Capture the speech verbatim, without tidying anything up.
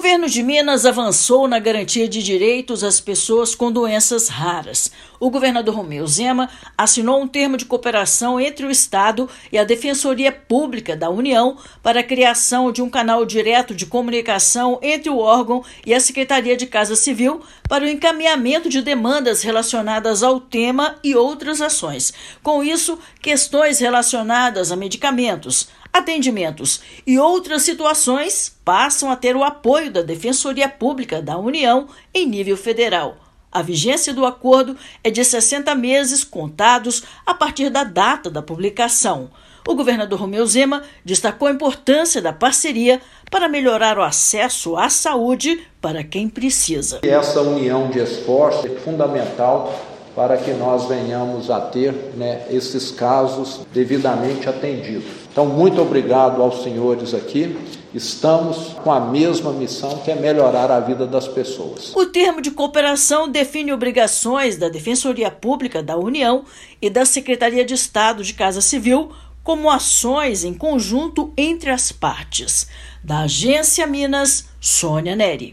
governo de Minas avançou na garantia de direitos às pessoas com doenças raras. O governador Romeu Zema assinou um termo de cooperação entre o Estado e a Defensoria Pública da União para a criação de um canal direto de comunicação entre o órgão e a Secretaria de Casa Civil para o encaminhamento de demandas relacionadas ao tema e outras ações. Com isso, questões relacionadas a medicamentos, atendimentos e outras situações passam a ter o apoio da Defensoria Pública da União em nível federal. A vigência do acordo é de sessenta meses contados a partir da data da publicação. O governador Romeu Zema destacou a importância da parceria para melhorar o acesso à saúde para quem precisa. Essa união de esforços é fundamental para que nós venhamos a ter, né, esses casos devidamente atendidos. Então, muito obrigado aos senhores aqui. Estamos com a mesma missão, que é melhorar a vida das pessoas. O termo de cooperação define obrigações da Defensoria Pública da União e da Secretaria de Estado de Casa Civil como ações em conjunto entre as partes. Da Agência Minas, Sônia Neri.